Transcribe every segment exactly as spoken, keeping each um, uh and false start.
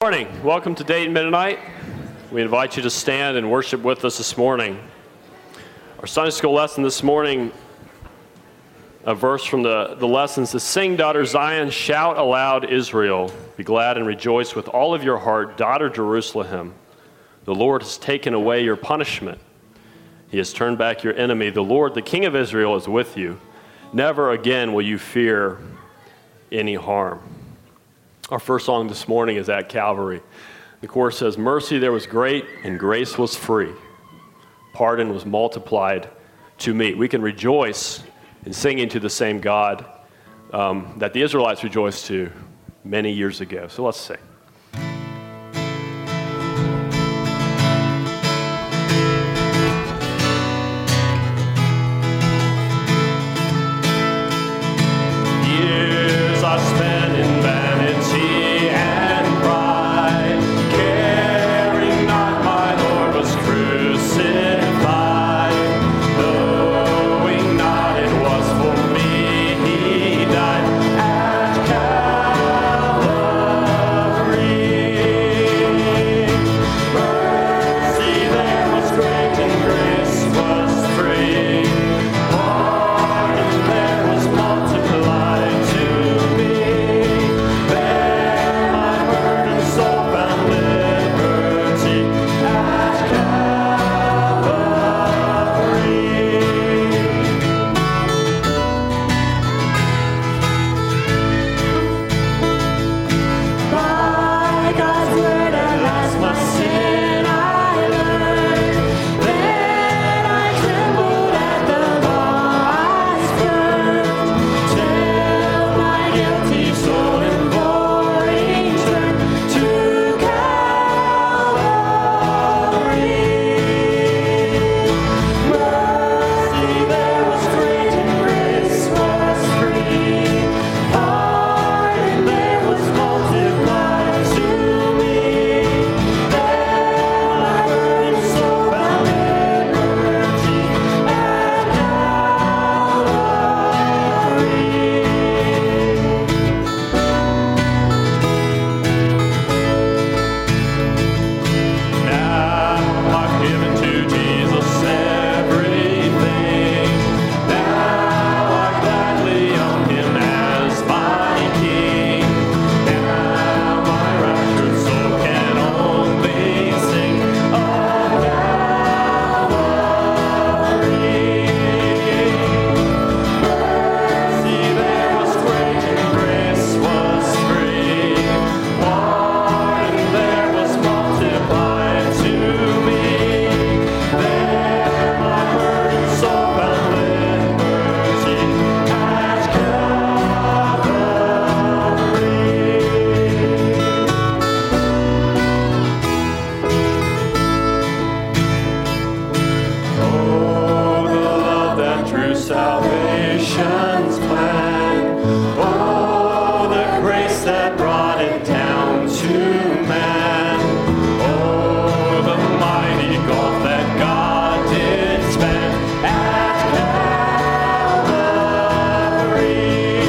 Good morning. Welcome to Dayton Mennonite. We invite you to stand and worship with us this morning. Our Sunday school lesson this morning, a verse from the, the lesson says, "Sing, daughter Zion, shout aloud, Israel. Be glad and rejoice with all of your heart, daughter Jerusalem. The Lord has taken away your punishment. He has turned back your enemy. The Lord, the King of Israel, is with you. Never again will you fear any harm." Our first song this morning is At Calvary. The chorus says, "Mercy there was great and grace was free. Pardon was multiplied to me." We can rejoice in singing to the same God um, that the Israelites rejoiced to many years ago. So let's sing. Years I spent in vanity and pride, caring not my Lord was crucified, knowing not it was for me He died at Calvary. Mercy there was great and grace was free. Pardon there was multiplied to me. There my burdened soul found liberty at Calvary. By God's word at last my sin I learned. Then I trembled at the law I spurned, till my guilty soul imploring turned to Calvary. Mercy there was great and grace was free. Pardon there was multiplied to me. There my burdened soul found liberty at Calvary. Now I've given to Jesus everything. Now I gladly own Him as my King. Now my raptured soul can only sing of Calvary. Mercy there was great and grace was free. Pardon there was multiplied to me. There my burdened soul found liberty at Calvary. Oh, the love that drew salvation's plan. Oh, the grace that brought it down to man. Oh, the mighty gulf that God did span at Calvary.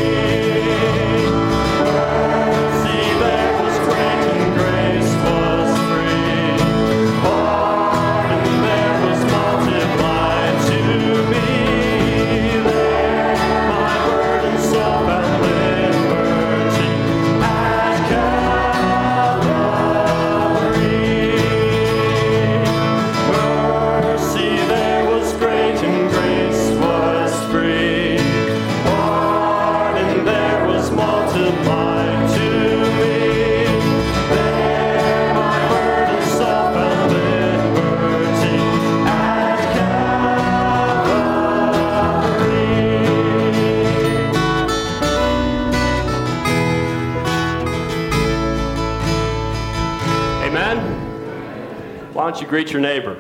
Mercy there was great and grace was free. Pardon there was multiplied to me. There my burdened soul found liberty at Calvary. Mercy there was great and grace was free. Pardon there was multiplied to me. There my burdened soul found liberty at Calvary. Amen. Why don't you greet your neighbor?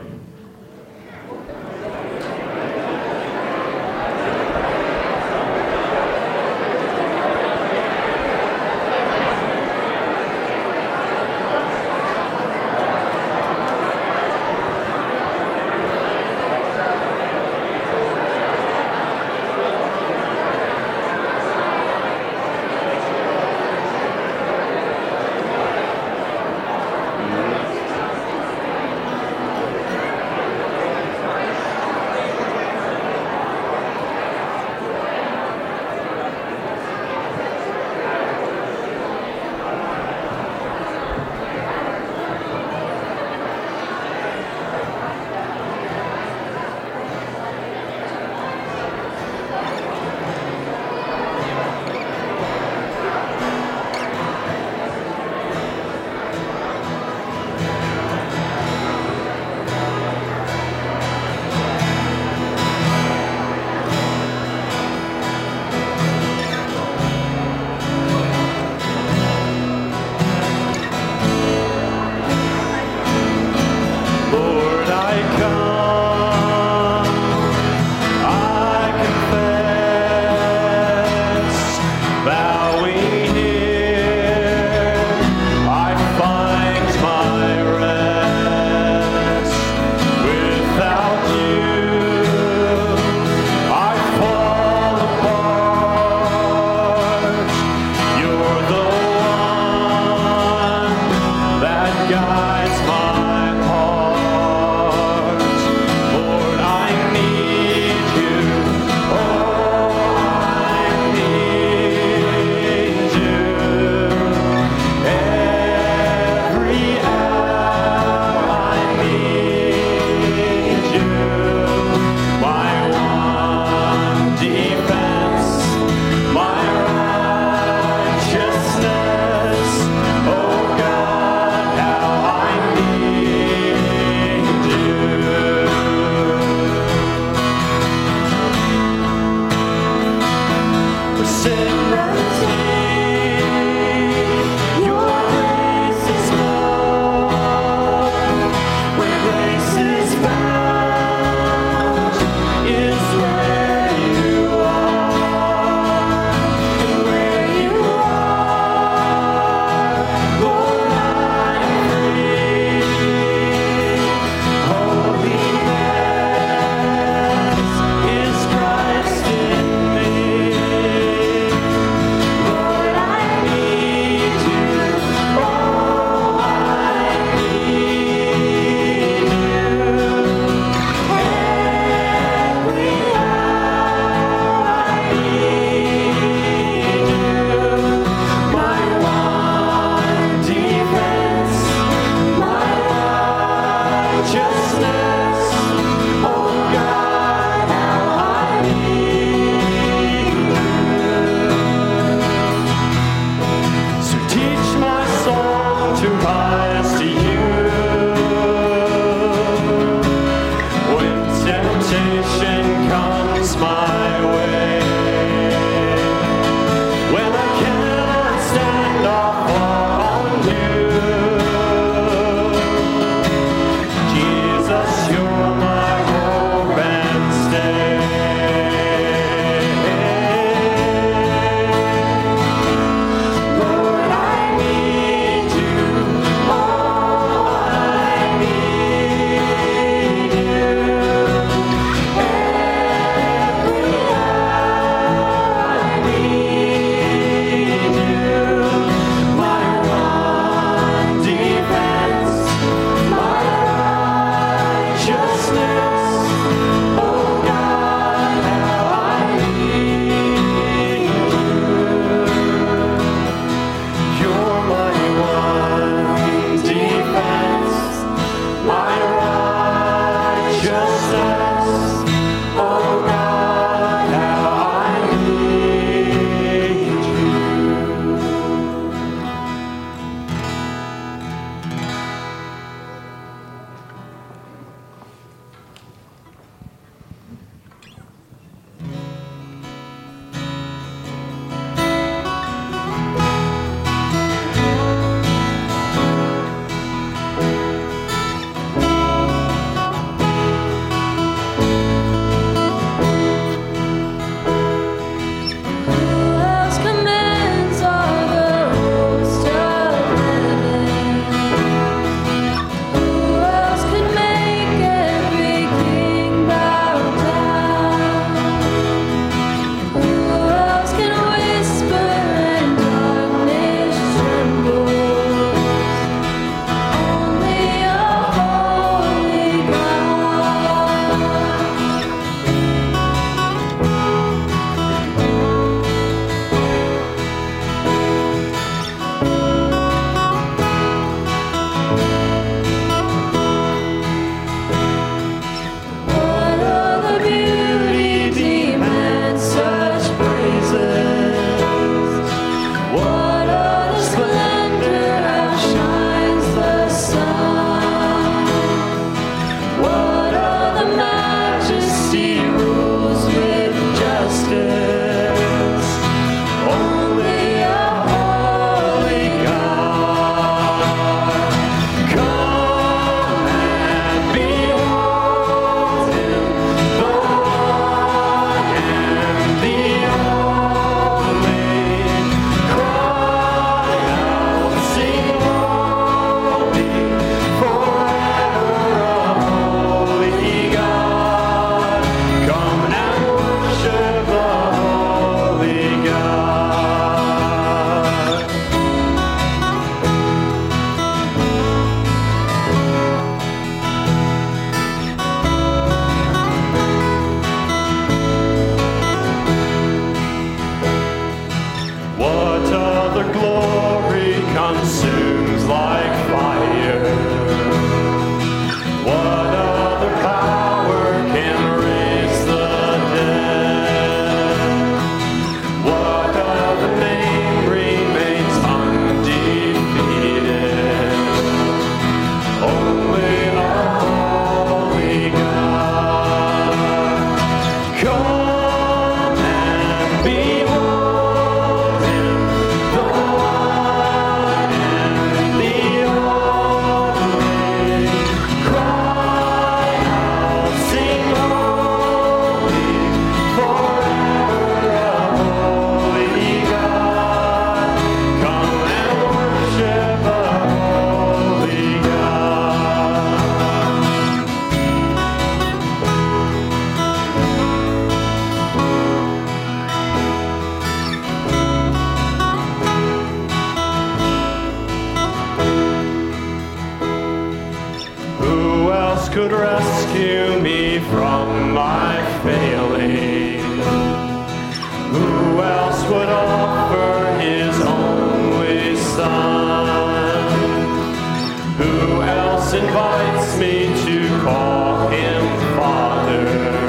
could rescue me from my failing? Who else would offer his only son? Who else invites me to call him Father?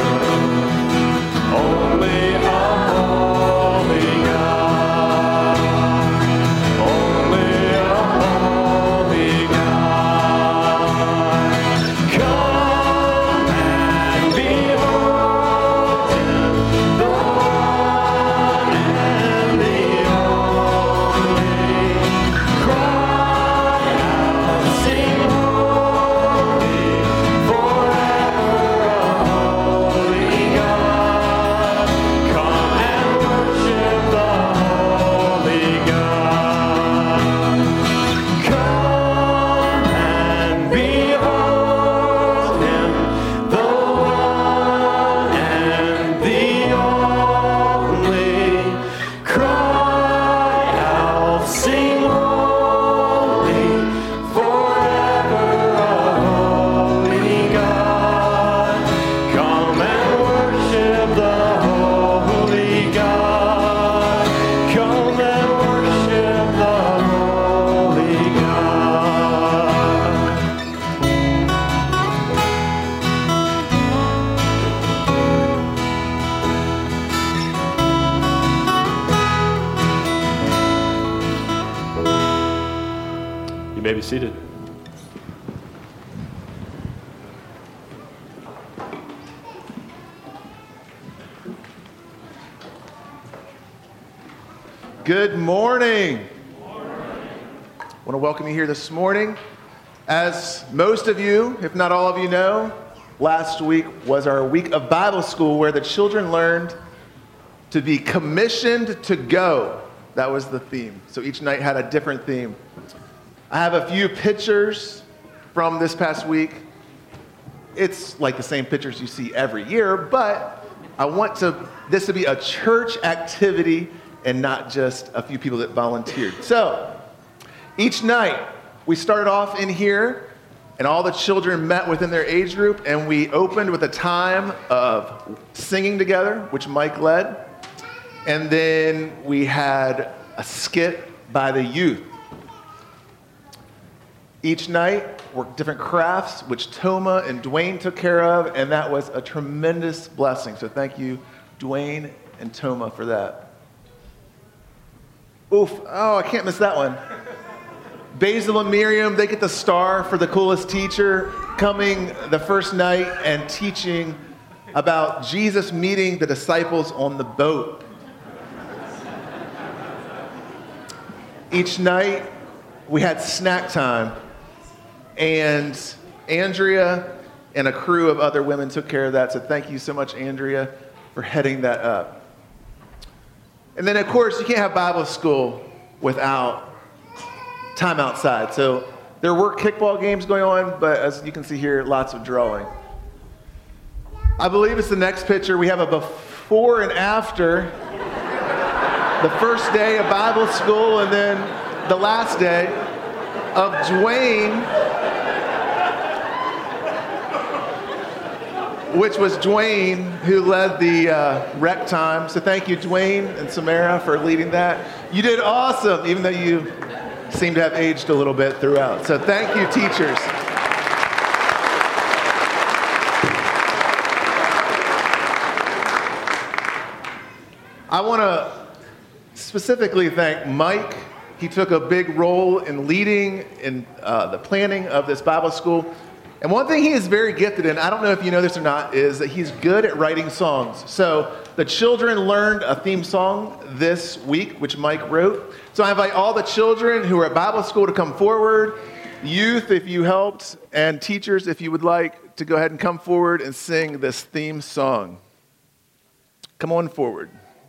Only a holy God. Only a holy God. Come and behold him, the one and the only. Cry out, sing holy, forever a holy God. Come and worship the holy God. Come and behold him, the one and the only. Cry out, sing holy, forever a holy God. Come and worship the holy God. Come and worship the holy God. You may be seated. Good morning. I want to welcome you here this morning. As most of you, if not all of you know, last week was our week of Bible school where the children learned to be commissioned to go. That was the theme. So each night had a different theme. I have a few pictures from this past week. It's like the same pictures you see every year, but I want to this to be a church activity and not just a few people that volunteered. So each night we started off in here and all the children met within their age group and we opened with a time of singing together, which Mike led. And then we had a skit by the youth. Each night were different crafts, which Toma and Dwayne took care of, and that was a tremendous blessing. So thank you, Dwayne and Toma, for that. Oof, oh, I can't miss that one. Basil and Miriam, they get the star for the coolest teacher, coming the first night and teaching about Jesus meeting the disciples on the boat. Each night, we had snack time, and Andrea and a crew of other women took care of that, so thank you so much, Andrea, for heading that up. And then, of course, you can't have Bible school without time outside. So there were kickball games going on, but as you can see here, lots of drawing. I believe it's the next picture. We have a before and after. The first day of Bible school and then the last day of Dwayne, which was Dwayne who led the uh, rec time. So thank you, Dwayne and Samara, for leading that. You did awesome, even though you seem to have aged a little bit throughout. So thank you, teachers. I want to specifically thank Mike. He took a big role in leading in uh, the planning of this Bible school. And one thing he is very gifted in, I don't know if you know this or not, is that he's good at writing songs. So the children learned a theme song this week, which Mike wrote. So I invite all the children who are at Bible school to come forward, youth if you helped, and teachers if you would like to go ahead and come forward and sing this theme song. Come on forward.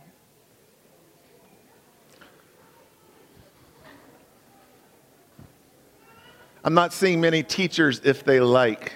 I'm not seeing many teachers if they like.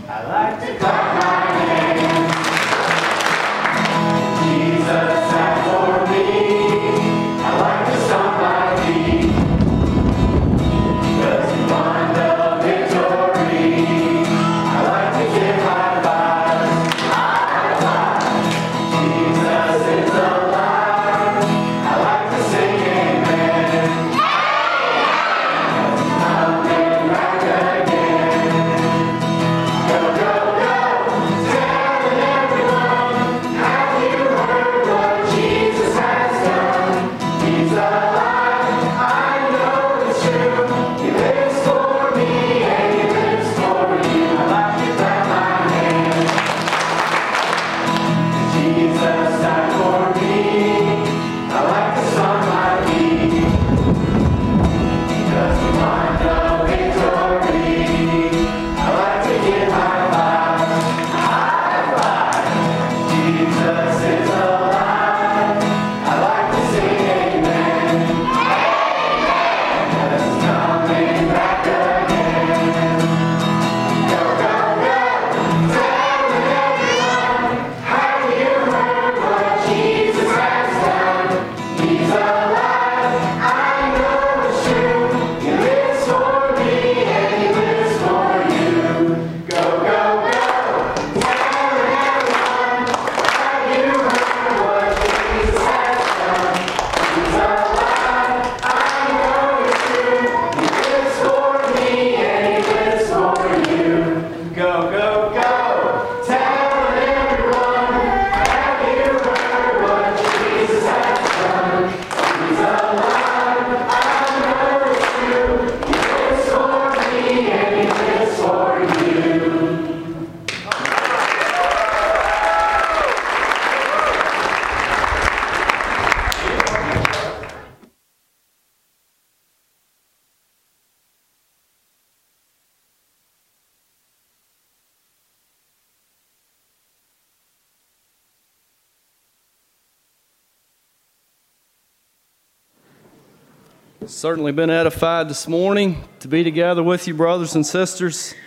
Certainly been edified this morning to be together with you, brothers and sisters.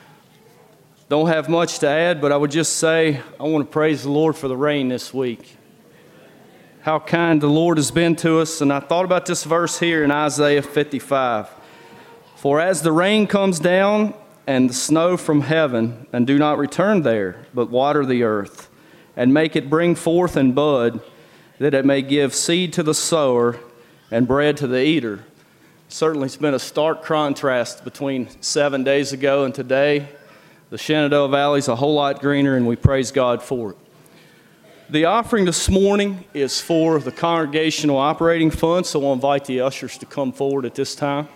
Don't have much to add, but I would just say I want to praise the Lord for the rain this week. How kind the Lord has been to us. And I thought about this verse here in Isaiah fifty-five. For as the rain comes down and the snow from heaven, and do not return there, but water the earth, and make it bring forth and bud, that it may give seed to the sower and bread to the eater. Certainly it's been a stark contrast between seven days ago and today. The Shenandoah Valley is a whole lot greener, and we praise God for it. The offering this morning is for the Congregational Operating Fund, so I'll invite the ushers to come forward at this time.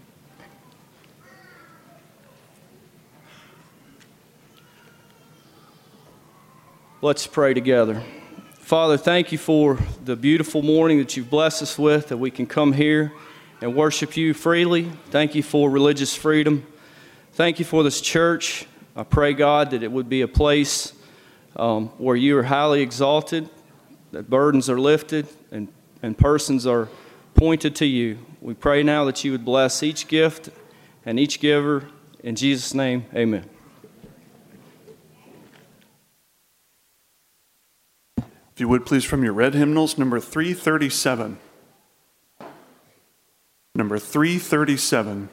Let's pray together. Father, thank you for the beautiful morning that you've blessed us with, that we can come here and worship you freely. Thank you for religious freedom. Thank you for this church. I pray, God, that it would be a place um, where you are highly exalted, that burdens are lifted, and, and persons are pointed to you. We pray now that you would bless each gift and each giver. In Jesus' name, amen. If you would please, from your red hymnals, number three thirty-seven. Number three thirty-seven.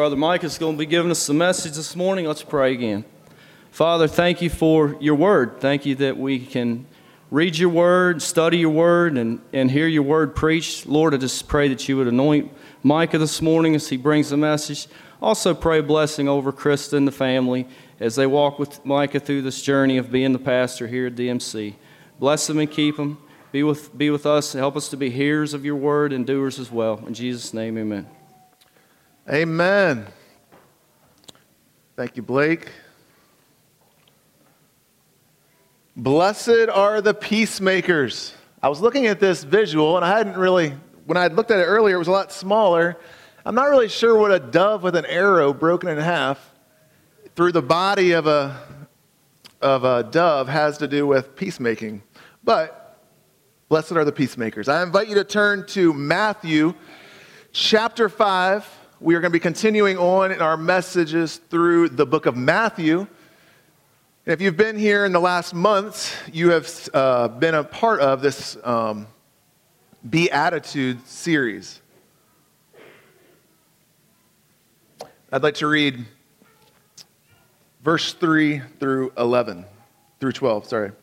Brother Mike is going to be giving us the message this morning. Let's pray again. Father, thank you for your word. Thank you that we can read your word, study your word, and, and hear your word preached. Lord, I just pray that you would anoint Micah this morning as he brings the message. Also pray a blessing over Krista and the family as they walk with Micah through this journey of being the pastor here at D M C. Bless them and keep them. Be with, be with us. Help us to be hearers of your word and doers as well. In Jesus' name, amen. Amen. Thank you, Blake. Blessed are the peacemakers. I was looking at this visual, and I hadn't really, when I had looked at it earlier, it was a lot smaller. I'm not really sure what a dove with an arrow broken in half through the body of a, of a dove has to do with peacemaking. But blessed are the peacemakers. I invite you to turn to Matthew chapter five. We are going to be continuing on in our messages through the book of Matthew. And if you've been here in the last months, you have uh, been a part of this um, Beatitude series. I'd like to read verse three through eleven, through twelve, sorry.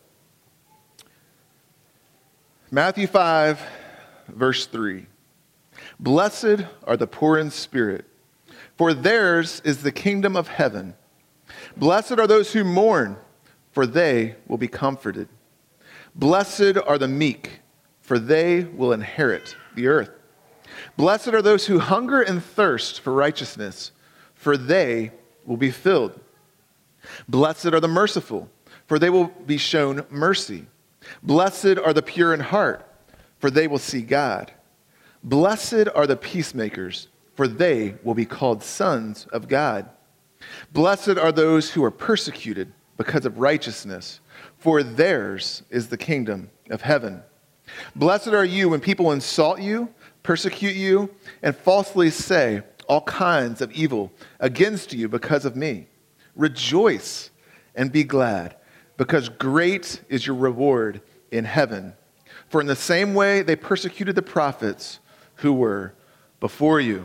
Matthew five, verse three. Blessed are the poor in spirit, for theirs is the kingdom of heaven. Blessed are those who mourn, for they will be comforted. Blessed are the meek, for they will inherit the earth. Blessed are those who hunger and thirst for righteousness, for they will be filled. Blessed are the merciful, for they will be shown mercy. Blessed are the pure in heart, for they will see God. Blessed are the peacemakers, for they will be called sons of God. Blessed are those who are persecuted because of righteousness, for theirs is the kingdom of heaven. Blessed are you when people insult you, persecute you, and falsely say all kinds of evil against you because of me. Rejoice and be glad, because great is your reward in heaven. For in the same way they persecuted the prophets who were before you.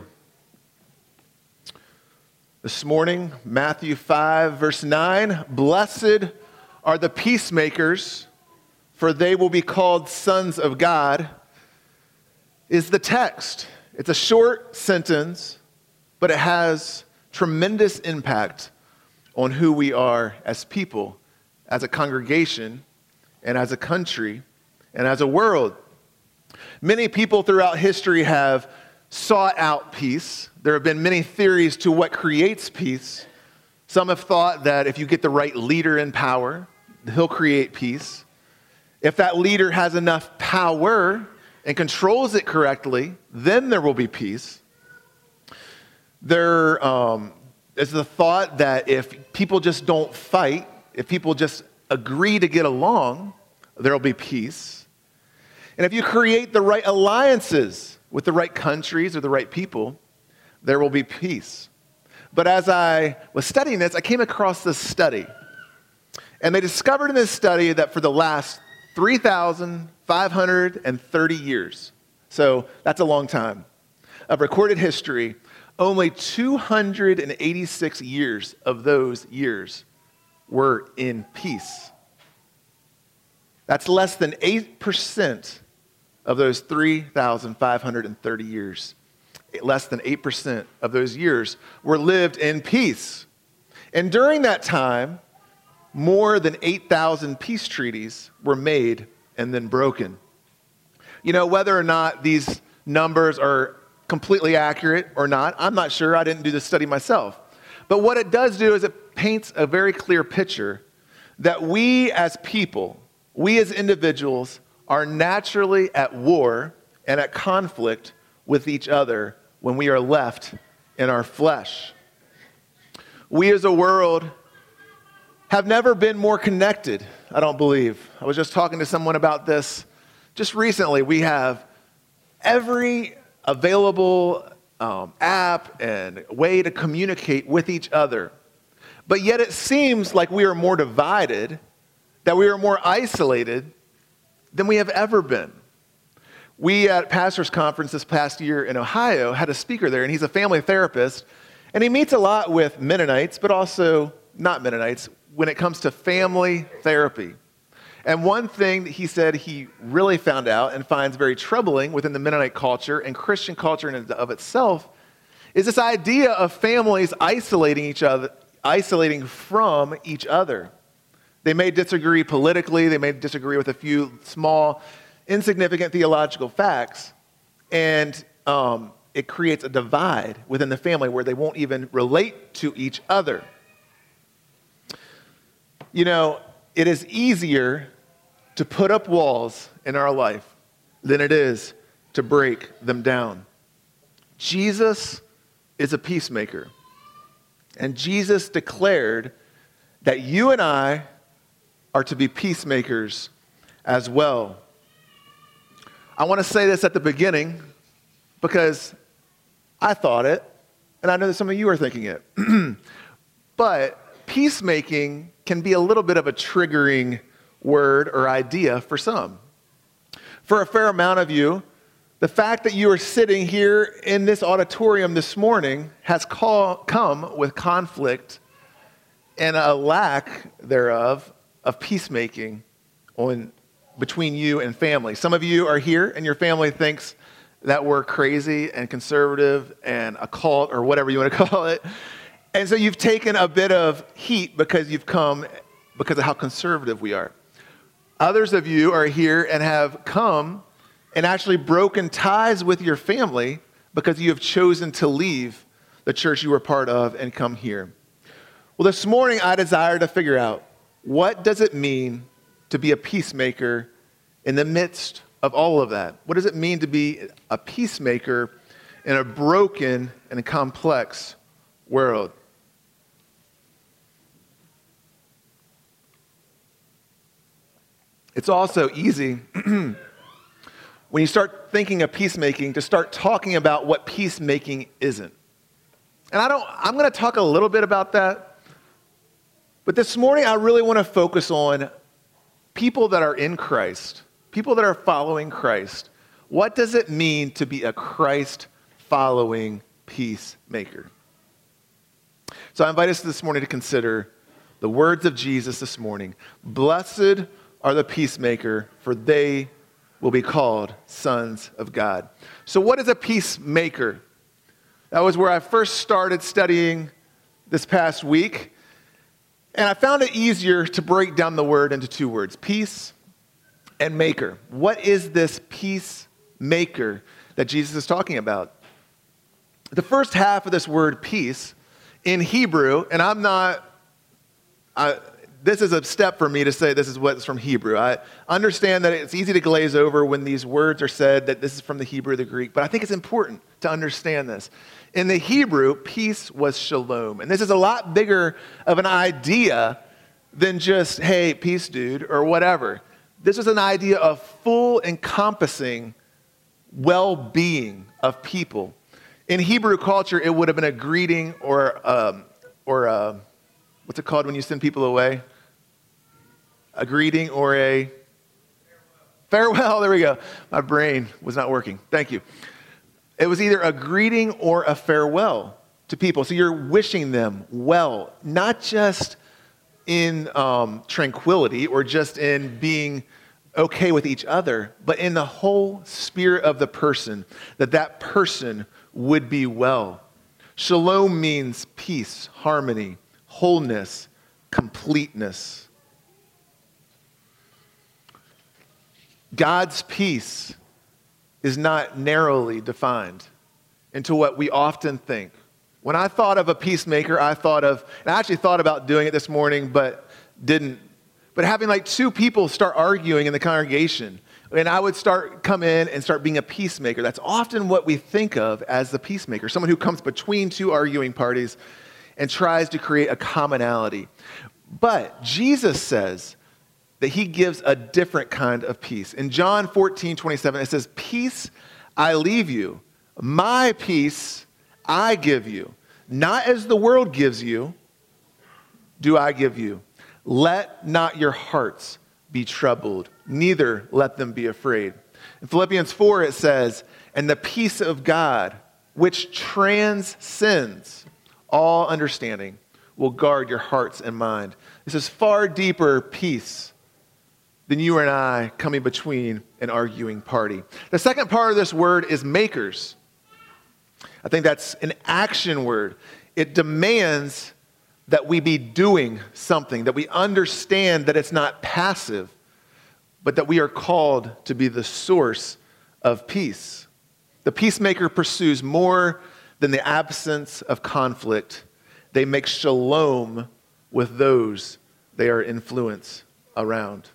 This morning, Matthew five, verse nine, blessed are the peacemakers, for they will be called sons of God, is the text. It's a short sentence, but it has tremendous impact on who we are as people, as a congregation, and as a country, and as a world. Many people throughout history have sought out peace. There have been many theories to what creates peace. Some have thought that if you get the right leader in power, he'll create peace. If that leader has enough power and controls it correctly, then there will be peace. There um, is the thought that if people just don't fight, if people just agree to get along, there will be peace. And if you create the right alliances with the right countries or the right people, there will be peace. But as I was studying this, I came across this study. And they discovered in this study that for the last three thousand five hundred thirty years, so that's a long time, of recorded history, only two hundred eighty-six years of those years were in peace. That's less than eight percent of those three thousand five hundred thirty years. Less than eight percent of those years were lived in peace. And during that time, more than eight thousand peace treaties were made and then broken. You know, whether or not these numbers are completely accurate or not, I'm not sure. I didn't do this study myself. But what it does do is it paints a very clear picture that we as people, we as individuals, are naturally at war and at conflict with each other when we are left in our flesh. We as a world have never been more connected, I don't believe. I was just talking to someone about this just recently. We have every available um, app and way to communicate with each other. But yet it seems like we are more divided, that we are more isolated than we have ever been. We at Pastors Conference this past year in Ohio had a speaker there, and he's a family therapist, And he meets a lot with Mennonites, but also not Mennonites, when it comes to family therapy. And one thing that he said he really found out and finds very troubling within the Mennonite culture and Christian culture in and of itself is this idea of families isolating each other, isolating from each other. They may disagree politically, they may disagree with a few small, insignificant theological facts, and um, it creates a divide within the family where they won't even relate to each other. You know, it is easier to put up walls in our life than it is to break them down. Jesus is a peacemaker. And Jesus declared that you and I are to be peacemakers as well. I want to say this at the beginning because I thought it, and I know that some of you are thinking it. But peacemaking can be a little bit of a triggering word or idea for some. For a fair amount of you, the fact that you are sitting here in this auditorium this morning has call, come with conflict and a lack thereof of peacemaking on, between you and family. Some of you are here and your family thinks that we're crazy and conservative and a cult or whatever you want to call it. And so you've taken a bit of heat because you've come because of how conservative we are. Others of you are here and have come and actually broken ties with your family because you have chosen to leave the church you were part of and come here. Well, this morning I desire to figure out, what does it mean to be a peacemaker in the midst of all of that? What does it mean to be a peacemaker in a broken and a complex world? It's also easy when you start thinking of peacemaking to start talking about what peacemaking isn't. And I don't, I'm going to talk a little bit about that. But this morning, I really want to focus on people that are in Christ, people that are following Christ. What does it mean to be a Christ-following peacemaker? So I invite us this morning to consider the words of Jesus this morning. Blessed are the peacemaker, for they will be called sons of God. So what is a peacemaker? That was where I first started studying this past week. And I found it easier to break down the word into two words, peace and maker. What is this peacemaker that Jesus is talking about? The first half of this word peace in Hebrew, and I'm not, I, this is a step for me to say this is what's from Hebrew. I understand that it's easy to glaze over when these words are said that this is from the Hebrew or the Greek, but I think it's important to understand this. In the Hebrew, peace was shalom. And this is a lot bigger of an idea than just, hey, peace, dude, or whatever. This was an idea of full encompassing well-being of people. In Hebrew culture, it would have been a greeting or, um, or a, what's it called when you send people away? A greeting or a farewell. farewell. There we go. My brain was not working. Thank you. It was either a greeting or a farewell to people. So you're wishing them well, not just in um, tranquility or just in being okay with each other, but in the whole spirit of the person, that that person would be well. Shalom means peace, harmony, wholeness, completeness. God's peace is not narrowly defined into what we often think. When I thought of a peacemaker, I thought of, and I actually thought about doing it this morning, but didn't. But having like two people start arguing in the congregation, and I would start, come in and start being a peacemaker. That's often what we think of as the peacemaker, someone who comes between two arguing parties and tries to create a commonality. But Jesus says that he gives a different kind of peace. In John fourteen twenty-seven, it says, peace I leave you, my peace I give you. Not as the world gives you, do I give you. Let not your hearts be troubled, neither let them be afraid. In Philippians four, it says, and the peace of God, which transcends all understanding, will guard your hearts and mind. This is far deeper peace than you and I coming between an arguing party. The second part of this word is makers. I think that's an action word. It demands that we be doing something, that we understand that it's not passive, but that we are called to be the source of peace. The peacemaker pursues more than the absence of conflict. They make shalom with those they are influenced around.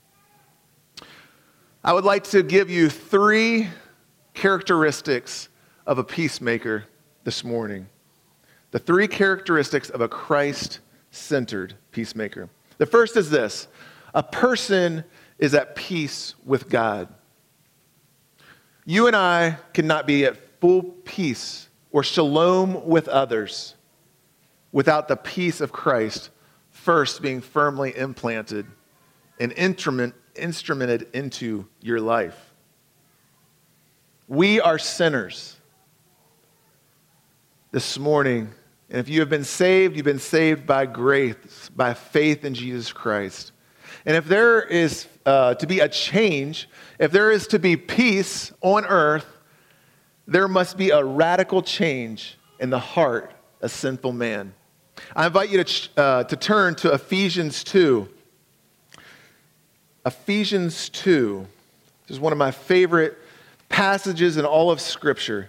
I would like to give you three characteristics of a peacemaker this morning. The three characteristics of a Christ-centered peacemaker. The first is this: a person is at peace with God. You and I cannot be at full peace or shalom with others without the peace of Christ first being firmly implanted and instrument, instrumented into your life. We are sinners. This morning, and if you have been saved, you've been saved by grace, by faith in Jesus Christ. And if there is uh, to be a change, if there is to be peace on earth, there must be a radical change in the heart of sinful man. I invite you to, uh, to turn to Ephesians two. Ephesians two. This is one of my favorite passages in all of Scripture.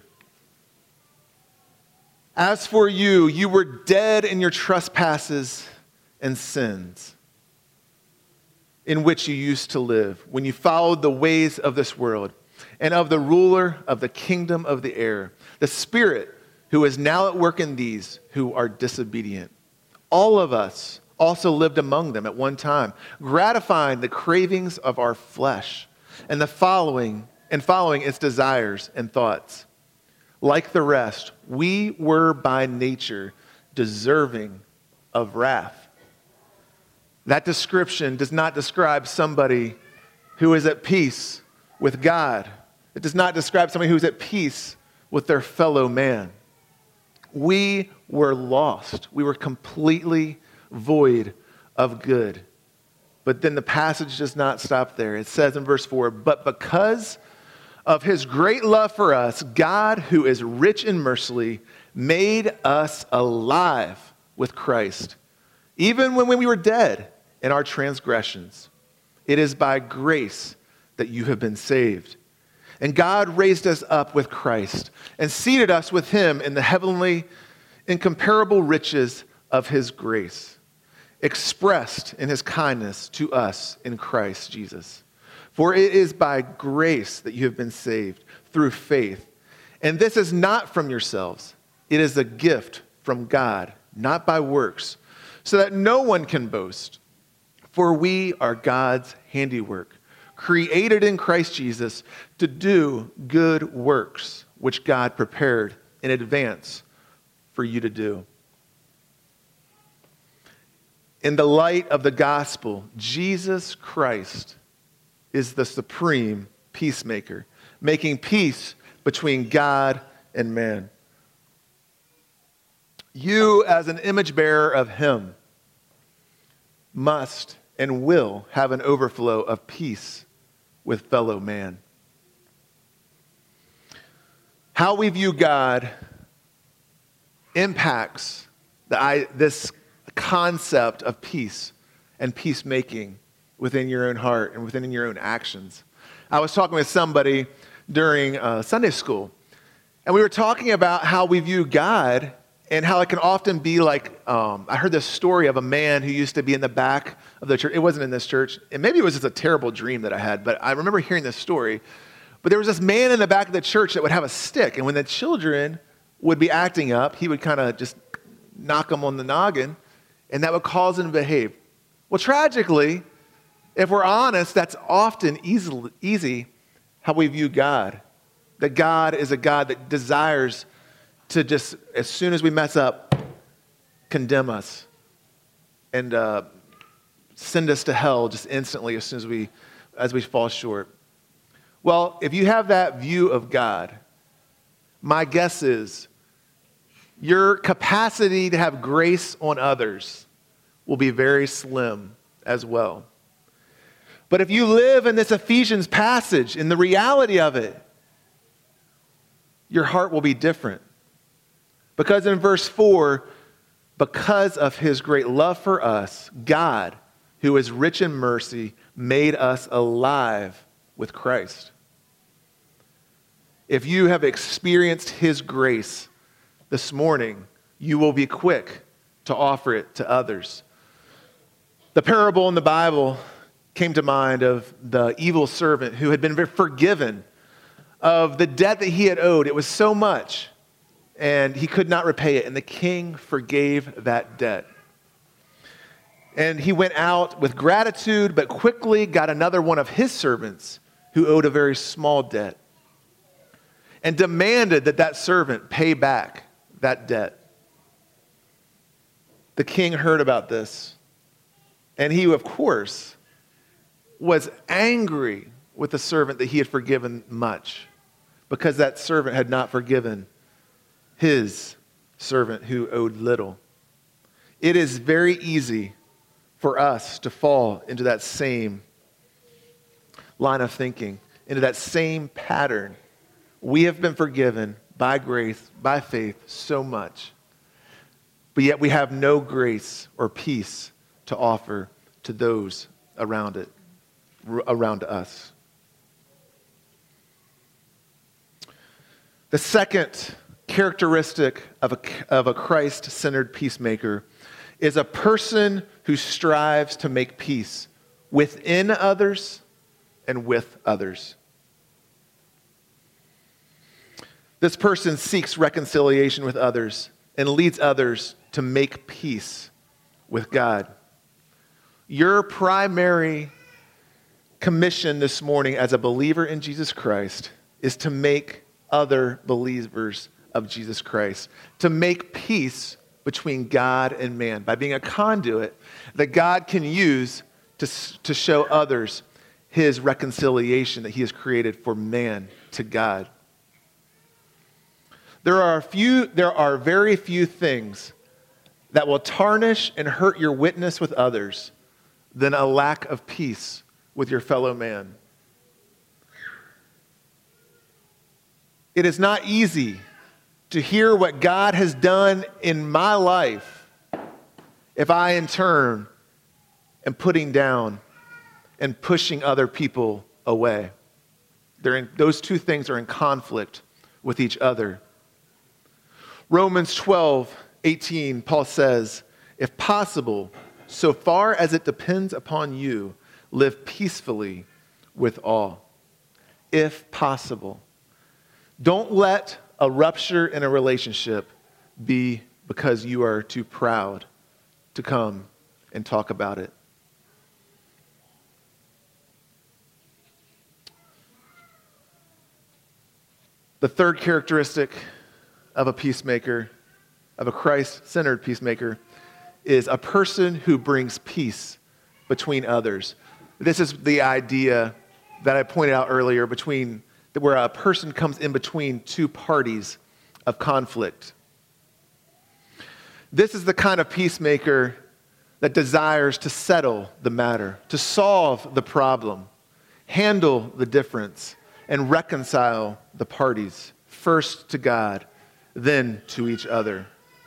As for you, you were dead in your trespasses and sins, in which you used to live, when you followed the ways of this world, and of the ruler of the kingdom of the air, the Spirit who is now at work in these who are disobedient. All of us also lived among them at one time, gratifying the cravings of our flesh, and the following and following its desires and thoughts. Like the rest, we were by nature deserving of wrath. That description does not describe somebody who is at peace with God. It does not describe somebody who is at peace with their fellow man. We were lost. We were completely void of good. But then the passage does not stop there. It says in verse four, but because of his great love for us, God, who is rich in mercy, made us alive with Christ, even when we were dead in our transgressions. It is by grace that you have been saved. And God raised us up with Christ and seated us with him in the heavenly, incomparable riches of his grace, expressed in his kindness to us in Christ Jesus. For it is by grace that you have been saved through faith. And this is not from yourselves. It is a gift from God, not by works, so that no one can boast. For we are God's handiwork, created in Christ Jesus to do good works, which God prepared in advance for you to do. In the light of the gospel, Jesus Christ is the supreme peacemaker, making peace between God and man. You, as an image bearer of him, must and will have an overflow of peace with fellow man. How we view God impacts the, I, this concept of peace and peacemaking within your own heart and within your own actions. I was talking with somebody during uh, Sunday school, and we were talking about how we view God and how it can often be like, um, I heard this story of a man who used to be in the back of the church. It wasn't in this church, and maybe it was just a terrible dream that I had, but I remember hearing this story. But there was this man in the back of the church that would have a stick, and when the children would be acting up, he would kind of just knock them on the noggin, and that would cause them to behave. Well, tragically, if we're honest, that's often easy, easy how we view God. That God is a God that desires to just, as soon as we mess up, condemn us and uh, send us to hell just instantly as soon as we, as we fall short. Well, if you have that view of God, my guess is your capacity to have grace on others will be very slim as well. But if you live in this Ephesians passage, in the reality of it, your heart will be different. Because in verse four, because of his great love for us, God, who is rich in mercy, made us alive with Christ. If you have experienced his grace this morning, you will be quick to offer it to others. The parable in the Bible came to mind of the evil servant who had been forgiven of the debt that he had owed. It was so much, and he could not repay it, and the king forgave that debt. And he went out with gratitude, but quickly got another one of his servants who owed a very small debt and demanded that that servant pay back that debt. The king heard about this, and he, of course, was angry with the servant that he had forgiven much, because that servant had not forgiven his servant who owed little. It is very easy for us to fall into that same line of thinking, into that same pattern. We have been forgiven by grace, by faith, so much, but yet we have no grace or peace to offer to those around it, around us. The second characteristic of a, of a Christ-centered peacemaker is a person who strives to make peace within others and with others. This person seeks reconciliation with others and leads others to make peace with God. Your primary commission this morning as a believer in Jesus Christ is to make other believers of Jesus Christ, to make peace between God and man by being a conduit that God can use to, to show others his reconciliation that he has created for man to God. There are a few, there are very few things that will tarnish and hurt your witness with others than a lack of peace with your fellow man. It is not easy to hear what God has done in my life if I, in turn, am putting down and pushing other people away. They're in, those two things are in conflict with each other. Romans twelve eighteen, Paul says, if possible, so far as it depends upon you, live peacefully with all. If possible. Don't let a rupture in a relationship be because you are too proud to come and talk about it. The third characteristic of a peacemaker, of a Christ-centered peacemaker, is a person who brings peace between others. This is the idea that I pointed out earlier between where a person comes in between two parties of conflict. This is the kind of peacemaker that desires to settle the matter, to solve the problem, handle the difference, and reconcile the parties, first to God, then to each other.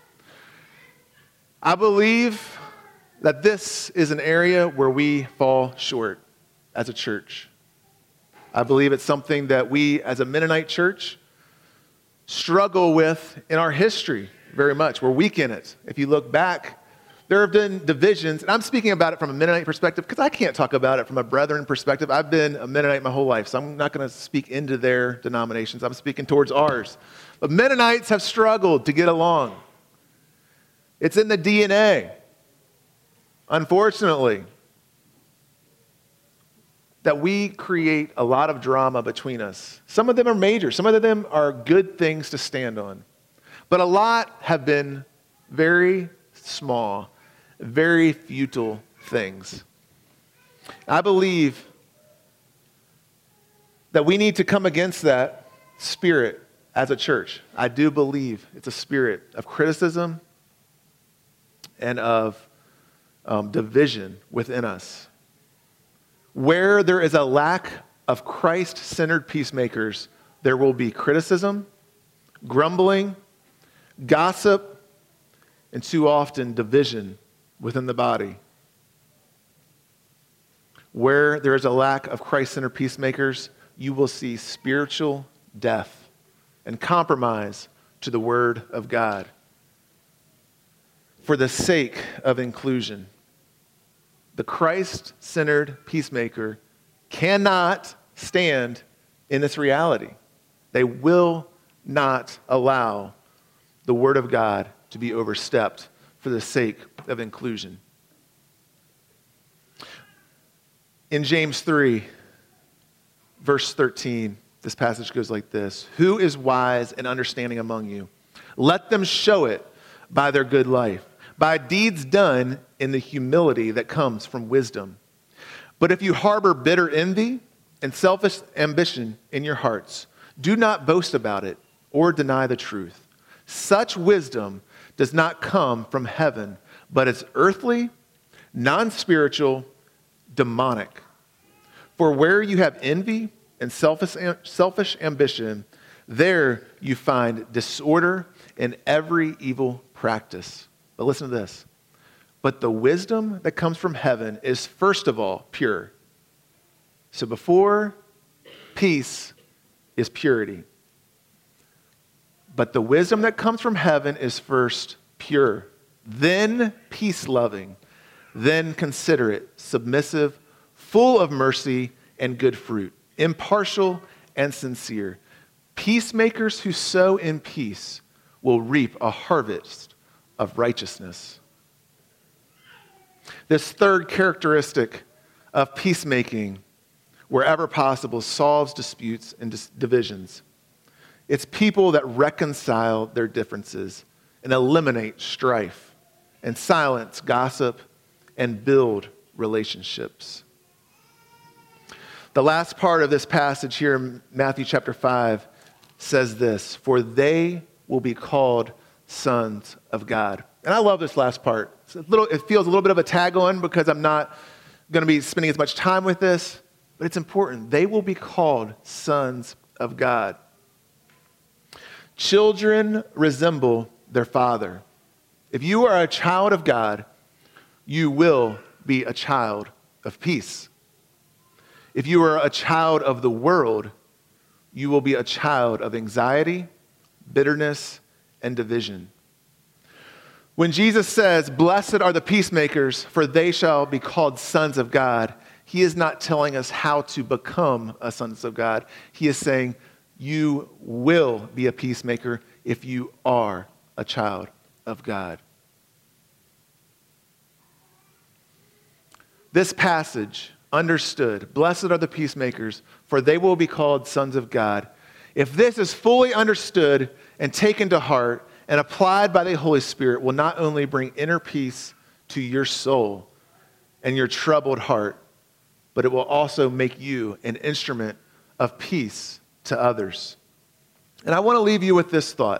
I believe that this is an area where we fall short as a church. I believe it's something that we as a Mennonite church struggle with in our history very much. We're weak in it. If you look back, there have been divisions, and I'm speaking about it from a Mennonite perspective because I can't talk about it from a Brethren perspective. I've been a Mennonite my whole life, so I'm not going to speak into their denominations. I'm speaking towards ours. But Mennonites have struggled to get along. It's in the D N A, unfortunately, that we create a lot of drama between us. Some of them are major. Some of them are good things to stand on. But a lot have been very small, very futile things. I believe that we need to come against that spirit as a church, I do believe it's a spirit of criticism and of um, division within us. Where there is a lack of Christ-centered peacemakers, there will be criticism, grumbling, gossip, and too often division within the body. Where there is a lack of Christ-centered peacemakers, you will see spiritual death and compromise to the Word of God for the sake of inclusion. The Christ-centered peacemaker cannot stand in this reality. They will not allow the Word of God to be overstepped for the sake of inclusion. In James three, verse thirteen, this passage goes like this: "Who is wise and understanding among you? Let them show it by their good life, by deeds done in the humility that comes from wisdom. But if you harbor bitter envy and selfish ambition in your hearts, do not boast about it or deny the truth. Such wisdom does not come from heaven, but is earthly, non-spiritual, demonic. For where you have envy and selfish, selfish ambition, there you find disorder and every evil practice." But listen to this. "But the wisdom that comes from heaven is first of all pure." So before peace is purity. But the wisdom that comes from heaven is first pure, then peace-loving, then considerate, submissive, full of mercy and good fruit, impartial and sincere. Peacemakers who sow in peace will reap a harvest of righteousness. This third characteristic of peacemaking, wherever possible, solves disputes and dis- divisions. It's people that reconcile their differences and eliminate strife and silence gossip and build relationships. The last part of this passage here in Matthew chapter five says this: "For they will be called sons of God." And I love this last part. It's a little, it feels a little bit of a tag on because I'm not going to be spending as much time with this, but it's important. They will be called sons of God. Children resemble their father. If you are a child of God, you will be a child of peace. If you are a child of the world, you will be a child of anxiety, bitterness, and division. When Jesus says, "Blessed are the peacemakers, for they shall be called sons of God," he is not telling us how to become a sons of God. He is saying, you will be a peacemaker if you are a child of God. This passage, understood, "Blessed are the peacemakers, for they will be called sons of God." If this is fully understood and taken to heart and applied by the Holy Spirit, will not only bring inner peace to your soul and your troubled heart, but it will also make you an instrument of peace to others. And I want to leave you with this thought.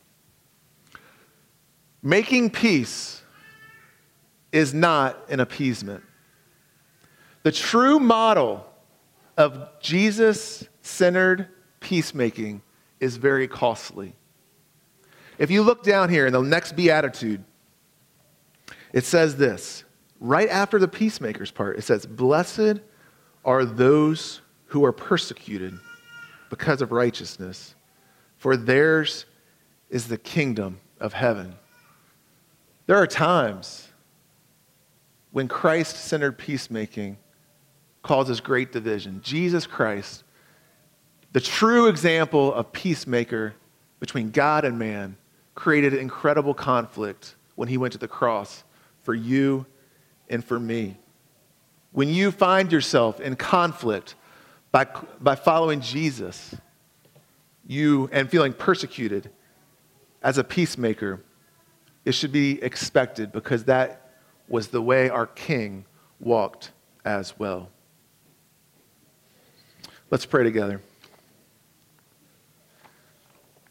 Making peace is not an appeasement. The true model of Jesus-centered peacemaking is very costly. If you look down here in the next beatitude, it says this, right after the peacemakers part, it says, "Blessed are those who are persecuted because of righteousness, for theirs is the kingdom of heaven." There are times when Christ-centered peacemaking causes great division. Jesus Christ, the true example of peacemaker between God and man, created incredible conflict when he went to the cross for you and for me. When you find yourself in conflict by, by following Jesus, you and feeling persecuted as a peacemaker, it should be expected because that was the way our King walked as well. Let's pray together.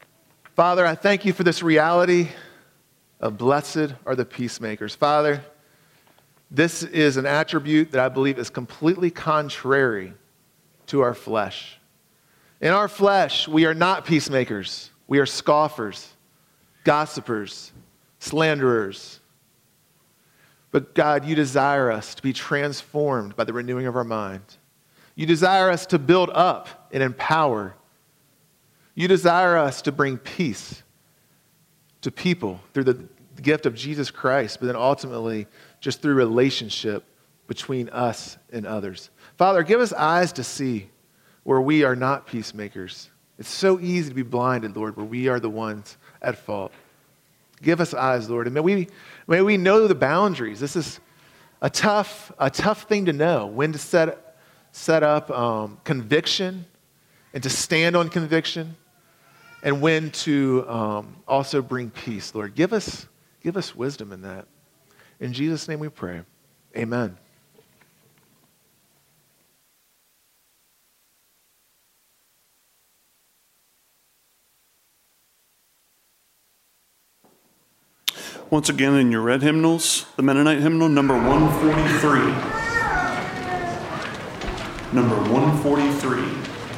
Father, I thank you for this reality of blessed are the peacemakers. Father, this is an attribute that I believe is completely contrary to our flesh. In our flesh, we are not peacemakers. We are scoffers, gossipers, slanderers. But God, you desire us to be transformed by the renewing of our mind. You desire us to build up and empower. You desire us to bring peace to people through the gift of Jesus Christ, but then ultimately just through relationship between us and others. Father, give us eyes to see where we are not peacemakers. It's so easy to be blinded, Lord, where we are the ones at fault. Give us eyes, Lord, and may we, may we know the boundaries. This is a tough, a tough thing to know, when to set, set up um, conviction and to stand on conviction, and when to um, also bring peace, Lord. Give us, give us wisdom in that. In Jesus' name we pray. Amen. Once again, in your red hymnals, the Mennonite hymnal, number one forty-three. Number one forty-three.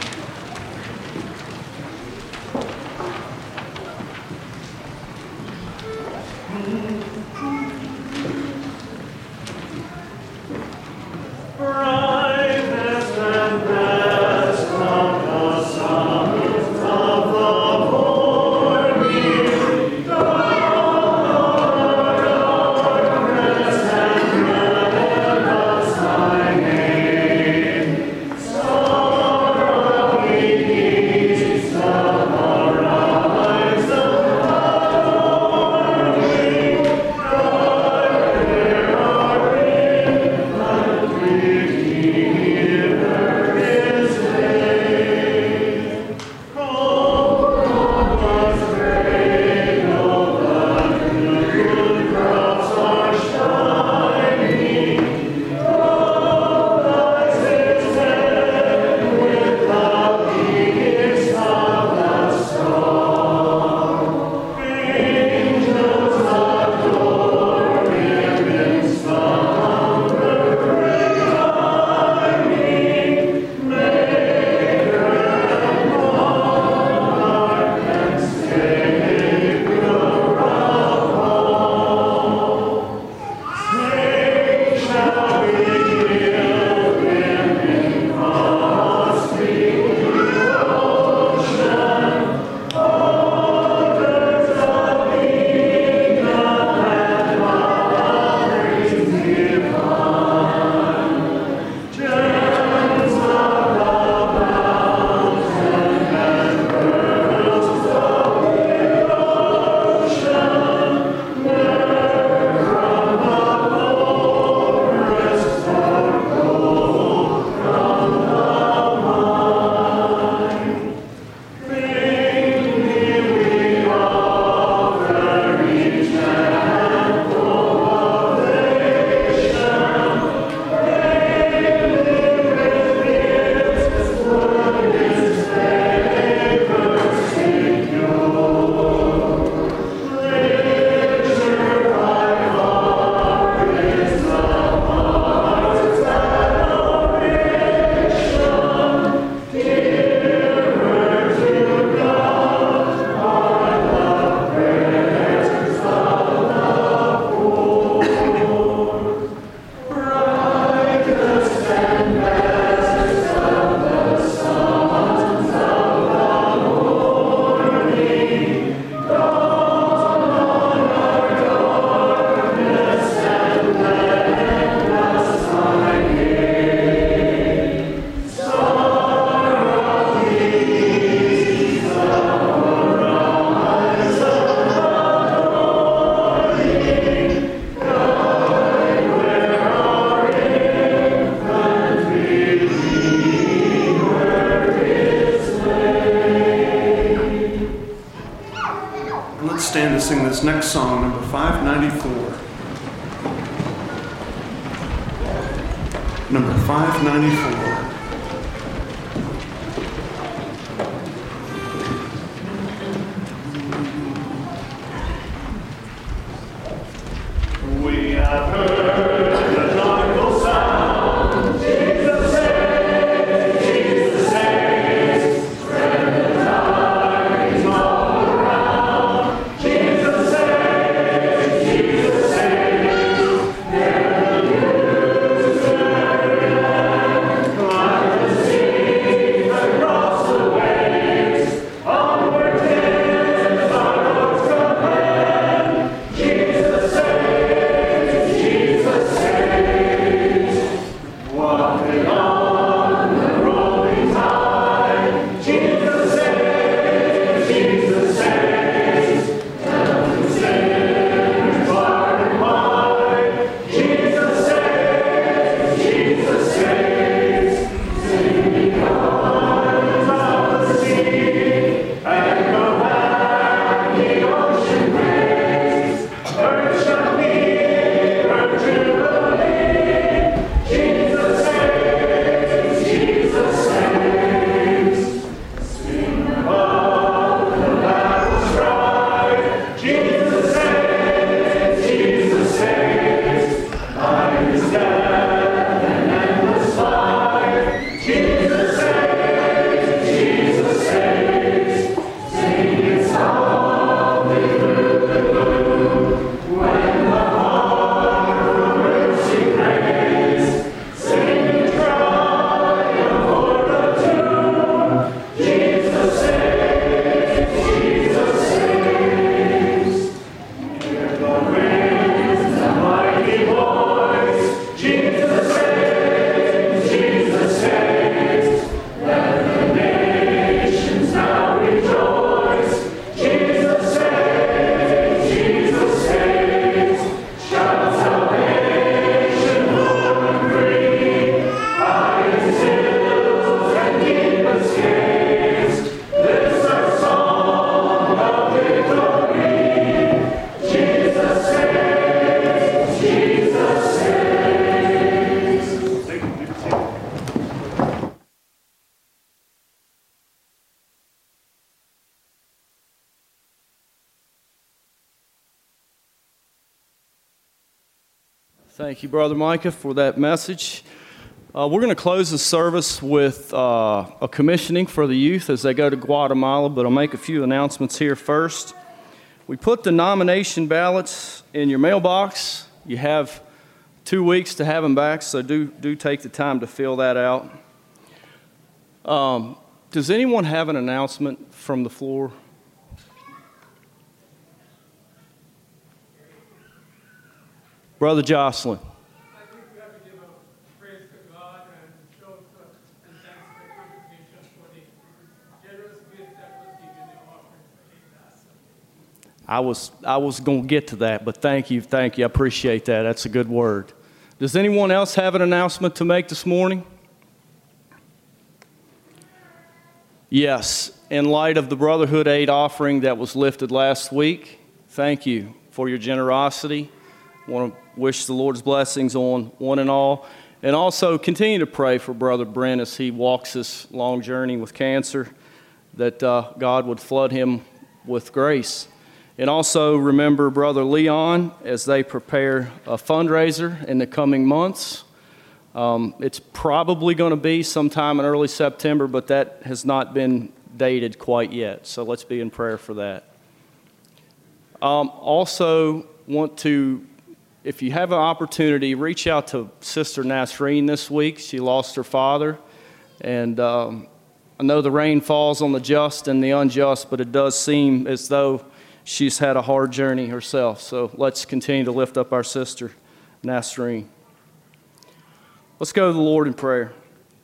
stand to sing this next song, number five ninety-four. Number five ninety-four. Thank you, Brother Micah, for that message. Uh, we're going to close the service with uh, a commissioning for the youth as they go to Guatemala, but I'll make a few announcements here first. We put the nomination ballots in your mailbox. You have two weeks to have them back, so do, do take the time to fill that out. Um, does anyone have an announcement from the floor? Brother Jocelyn. I think we have to give a praise to God and show the, and thanks to the congregation for the generous gift that was given in the offering for eight thousand. I was I was going to get to that, but thank you, thank you. I appreciate that. That's a good word. Does anyone else have an announcement to make this morning? Yes. In light of the Brotherhood Aid offering that was lifted last week, thank you for your generosity. I want to wish the Lord's blessings on one and all. And also continue to pray for Brother Brent as he walks this long journey with cancer, that uh, God would flood him with grace. And also remember Brother Leon as they prepare a fundraiser in the coming months. Um, it's probably going to be sometime in early September, but that has not been dated quite yet. So let's be in prayer for that. Um, also want to, if you have an opportunity, reach out to Sister Nasreen this week. She lost her father. And um, I know the rain falls on the just and the unjust, but it does seem as though she's had a hard journey herself. So let's continue to lift up our sister, Nasreen. Let's go to the Lord in prayer.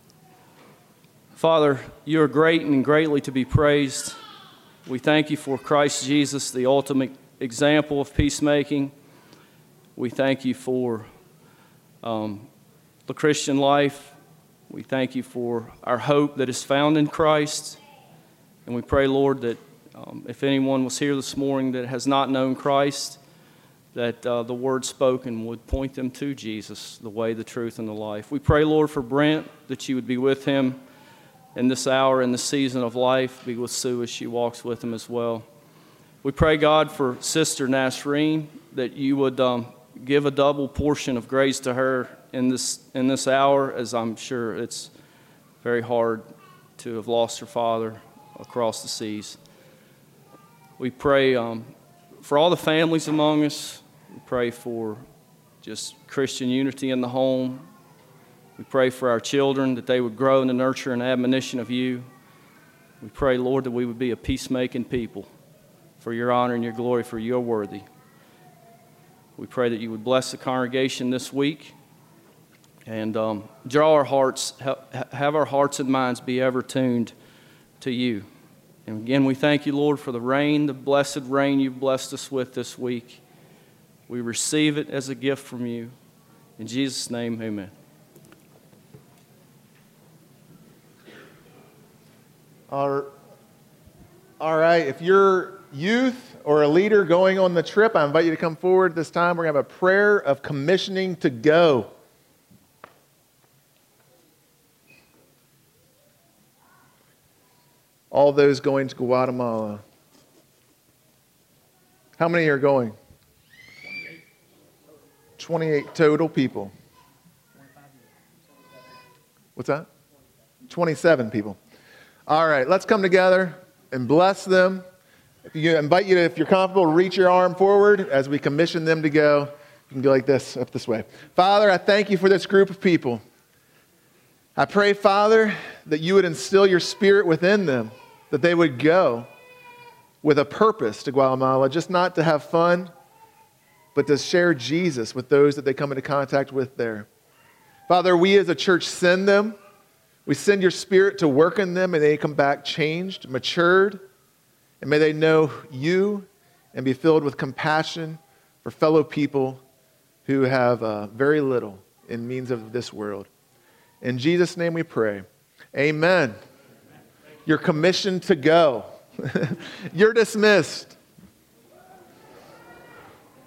Father, you are great and greatly to be praised. We thank you for Christ Jesus, the ultimate example of peacemaking. We thank you for um, the Christian life. We thank you for our hope that is found in Christ. And we pray, Lord, that um, if anyone was here this morning that has not known Christ, that uh, the word spoken would point them to Jesus, the way, the truth, and the life. We pray, Lord, for Brent, that you would be with him in this hour, in this season of life. Be with Sue as she walks with him as well. We pray, God, for Sister Nasreen, that you would um, give a double portion of grace to her in this in this hour, as I'm sure it's very hard to have lost her father across the seas. We pray um, for all the families among us. We pray for just Christian unity in the home. We pray for our children, that they would grow in the nurture and admonition of you. We pray, Lord, that we would be a peacemaking people for your honor and your glory, for you're worthy. We pray that you would bless the congregation this week and um, draw our hearts, have our hearts and minds be ever tuned to you. And again, we thank you, Lord, for the rain, the blessed rain you've blessed us with this week. We receive it as a gift from you. In Jesus' name, amen. All right, if you're youth or a leader going on the trip, I invite you to come forward this time. We're going to have a prayer of commissioning to go. All those going to Guatemala. How many are going? twenty-eight total people. What's that? twenty-seven people. All right, let's come together and bless them. If you invite you to, if you're comfortable, reach your arm forward as we commission them to go. You can go like this, up this way. Father, I thank you for this group of people. I pray, Father, that you would instill your spirit within them, that they would go with a purpose to Guatemala, just not to have fun, but to share Jesus with those that they come into contact with there. Father, we as a church send them. We send your spirit to work in them, and they come back changed, matured, and may they know you and be filled with compassion for fellow people who have uh, very little in means of this world. In Jesus' name we pray. Amen. You're commissioned to go. You're dismissed.